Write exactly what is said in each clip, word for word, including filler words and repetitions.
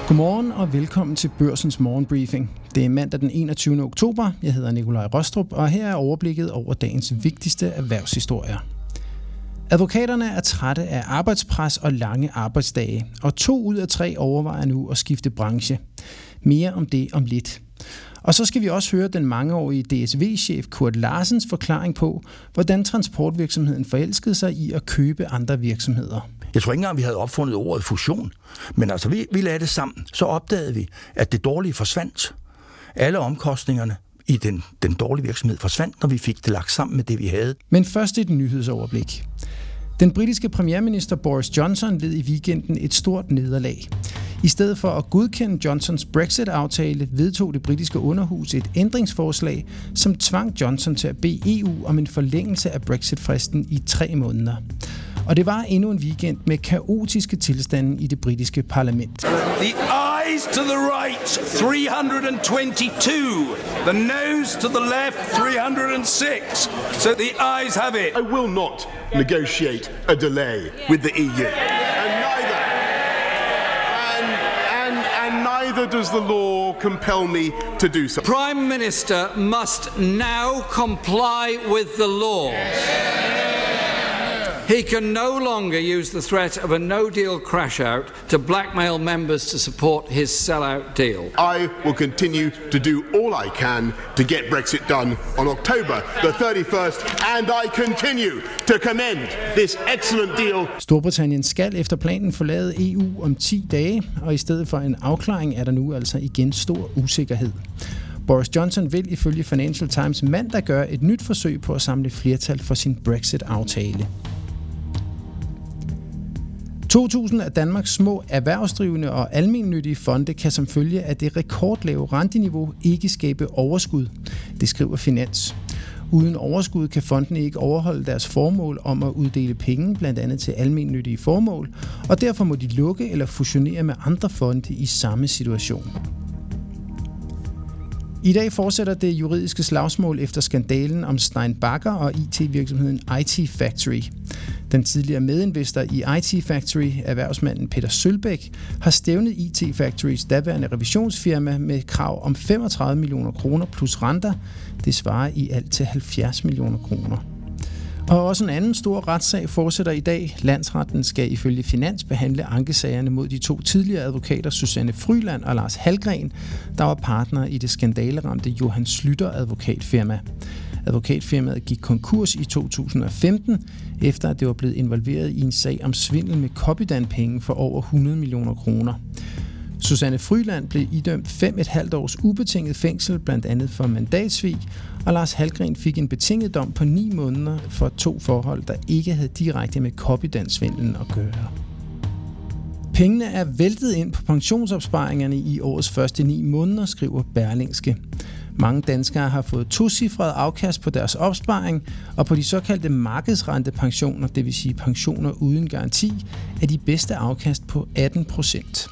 Godmorgen og velkommen til Børsens morgenbriefing. Det er mandag den enogtyvende oktober. Jeg hedder Nikolaj Rostrup, og her er overblikket over dagens vigtigste erhvervshistorier. Advokaterne er trætte af arbejdspres og lange arbejdsdage, og to ud af tre overvejer nu at skifte branche. Mere om det om lidt. Og så skal vi også høre den mangeårige D S V-chef Kurt Larsens forklaring på, hvordan transportvirksomheden forelskede sig i at købe andre virksomheder. Jeg tror ikke engang, vi havde opfundet ordet fusion, men altså vi, vi lagde det sammen. Så opdagede vi, at det dårlige forsvandt. Alle omkostningerne i den, den dårlige virksomhed forsvandt, når vi fik det lagt sammen med det, vi havde. Men først et nyhedsoverblik. Den britiske premierminister Boris Johnson led i weekenden et stort nederlag. I stedet for at godkende Johnsons Brexit-aftale, vedtog det britiske underhus et ændringsforslag, som tvang Johnson til at bede E U om en forlængelse af Brexit-fristen i tre måneder. Og det var endnu en weekend med kaotiske tilstande i det britiske parlament. The ayes to the right, three hundred twenty-two. The noes to the left, three hundred six. So the ayes have it. I will not negotiate a delay with the E U. And neither, and, and, and neither does the law compel me to do so. Prime Minister must now comply with the law. He can no longer use the threat of a no-deal crash-out to blackmail members to support his sell-out deal. I will continue to do all I can to get Brexit done on October the thirty-first, and I continue to commend this excellent deal. Storbritannien skal efter planen forlade E U om ti dage, og i stedet for en afklaring er der nu altså igen stor usikkerhed. Boris Johnson vil ifølge Financial Times mandag gøre et nyt forsøg på at samle flertal for sin Brexit-aftale. to tusind af Danmarks små erhvervsdrivende og almennyttige fonde kan som følge af det rekordlave renteniveau ikke skabe overskud. Det skriver Finans. Uden overskud kan fondene ikke overholde deres formål om at uddele penge, blandt andet til almennyttige formål, og derfor må de lukke eller fusionere med andre fonde i samme situation. I dag fortsætter det juridiske slagsmål efter skandalen om Stein Bagger og I T-virksomheden I T Factory. Den tidligere medinvestor i I T Factory, erhvervsmanden Peter Sølbæk, har stævnet I T Factorys daværende revisionsfirma med krav om femogtredive millioner kroner plus renter. Det svarer i alt til halvfjerds millioner kroner. Og også en anden stor retssag fortsætter i dag. Landsretten skal ifølge Finans behandle ankesagerne mod de to tidligere advokater, Susanne Fryland og Lars Hallgren, der var partnere i det skandaleramte Johan Schlüter advokatfirma. Advokatfirmaet gik konkurs i to tusind og femten, efter at det var blevet involveret i en sag om svindel med Copydan-penge for over hundrede millioner kroner. Susanne Fryland blev idømt fem og et halvt års ubetinget fængsel, blandt andet for mandatsvig, og Lars Hallgren fik en betinget dom på ni måneder for to forhold, der ikke havde direkte med Copydan-svindlen at gøre. Pengene er væltet ind på pensionsopsparingerne i årets første ni måneder, skriver Berlingske. Mange danskere har fået tocifret afkast på deres opsparing, og på de såkaldte markedsrentepensioner, det vil sige pensioner uden garanti, er de bedste afkast på atten procent.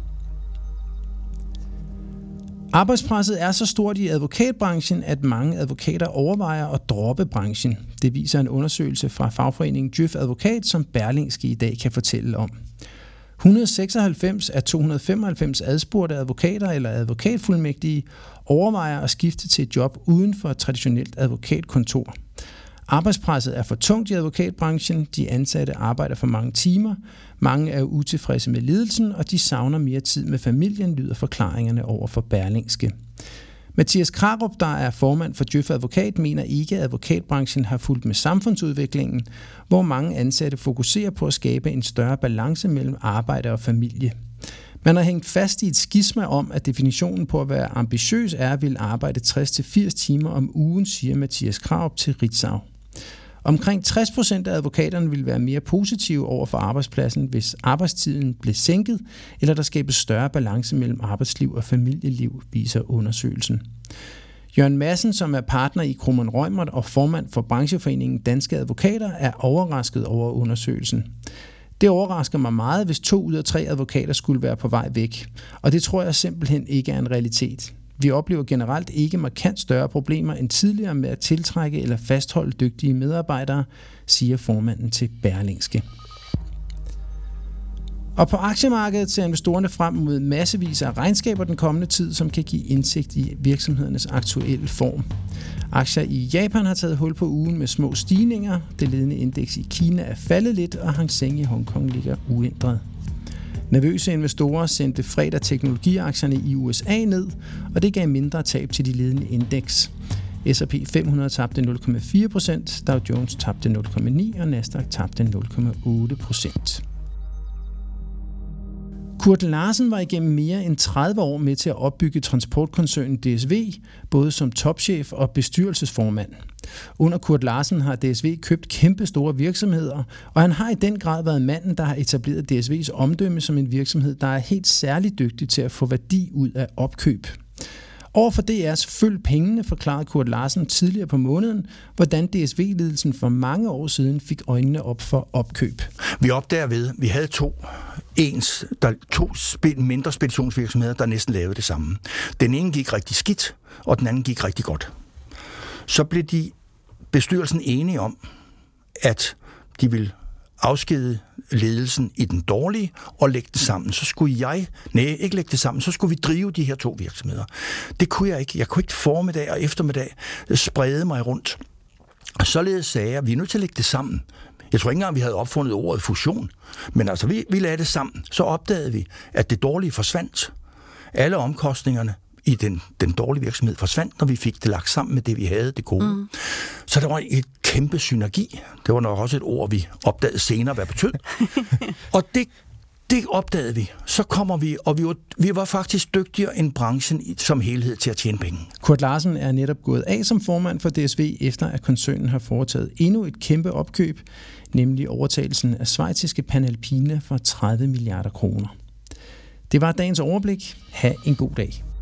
Arbejdspresset er så stort i advokatbranchen, at mange advokater overvejer at droppe branchen. Det viser en undersøgelse fra fagforeningen Djøf Advokat, som Berlingske i dag kan fortælle om. et hundrede og seksoghalvfems af to hundrede og femoghalvfems adspurgte advokater eller advokatfuldmægtige overvejer at skifte til et job uden for et traditionelt advokatkontor. Arbejdspresset er for tungt i advokatbranchen, de ansatte arbejder for mange timer, mange er utilfredse med ledelsen, og de savner mere tid med familien, lyder forklaringerne over for Berlingske. Mathias Krarup, der er formand for Djøf Advokat, mener ikke, at advokatbranchen har fulgt med samfundsudviklingen, hvor mange ansatte fokuserer på at skabe en større balance mellem arbejde og familie. Man har hængt fast i et skisma om, at definitionen på at være ambitiøs er at ville arbejde tres til firs timer om ugen, siger Mathias Krarup til Ritzau. Omkring tres procent af advokaterne vil være mere positive over for arbejdspladsen, hvis arbejdstiden blev sænket, eller der skabes større balance mellem arbejdsliv og familieliv, viser undersøgelsen. Jørgen Madsen, som er partner i Kromann Reumert og formand for brancheforeningen Danske Advokater, er overrasket over undersøgelsen. Det overrasker mig meget, hvis to ud af tre advokater skulle være på vej væk, og det tror jeg simpelthen ikke er en realitet. Vi oplever generelt ikke markant større problemer end tidligere med at tiltrække eller fastholde dygtige medarbejdere, siger formanden til Berlingske. Og på aktiemarkedet ser investorerne frem mod massevis af regnskaber den kommende tid, som kan give indsigt i virksomhedernes aktuelle form. Aktier i Japan har taget hul på ugen med små stigninger. Det ledende indeks i Kina er faldet lidt, og Hang Seng i Hongkong ligger uændret. Nervøse investorer sendte fredag teknologiaktierne i U S A ned, og det gav mindre tab til de ledende indeks. S og P fem hundrede tabte nul komma fire procent, Dow Jones tabte nul komma ni og Nasdaq tabte nul komma otte procent. Kurt Larsen var igennem mere end tredive år med til at opbygge transportkoncernen D S V, både som topchef og bestyrelsesformand. Under Kurt Larsen har D S V købt kæmpe store virksomheder, og han har i den grad været manden, der har etableret D S V's omdømme som en virksomhed, der er helt særligt dygtig til at få værdi ud af opkøb. Overfor D R's Følg pengene forklarede Kurt Larsen tidligere på måneden, hvordan D S V-ledelsen for mange år siden fik øjnene op for opkøb. Vi opdager ved, vi havde to ens, der, to mindre speditionsvirksomheder, der næsten lavede det samme. Den ene gik rigtig skidt, og den anden gik rigtig godt. Så blev de bestyrelsen enige om, at de ville afskede ledelsen i den dårlige og lægge det sammen. Så skulle jeg, nej, ikke lægge det sammen, så skulle vi drive de her to virksomheder. Det kunne jeg ikke. Jeg kunne ikke formiddag og eftermiddag sprede mig rundt. Og således sagde jeg, at vi er nødt til at lægge det sammen. Jeg tror ikke engang, vi havde opfundet ordet fusion. Men altså, vi, vi lagde det sammen. Så opdagede vi, at det dårlige forsvandt. Alle omkostningerne i den, den dårlige virksomhed forsvandt, når vi fik det lagt sammen med det, vi havde, det gode. Mm. Så der var et kæmpe synergi. Det var nok også et ord, vi opdagede senere, hvad betød. Og det, det opdagede vi. Så kommer vi, og vi var, vi var faktisk dygtigere end branchen som helhed til at tjene penge. Kurt Larsen er netop gået af som formand for D S V, efter at koncernen har foretaget endnu et kæmpe opkøb, nemlig overtagelsen af schweiziske Panalpina for tredive milliarder kroner. Det var dagens overblik. Ha' en god dag.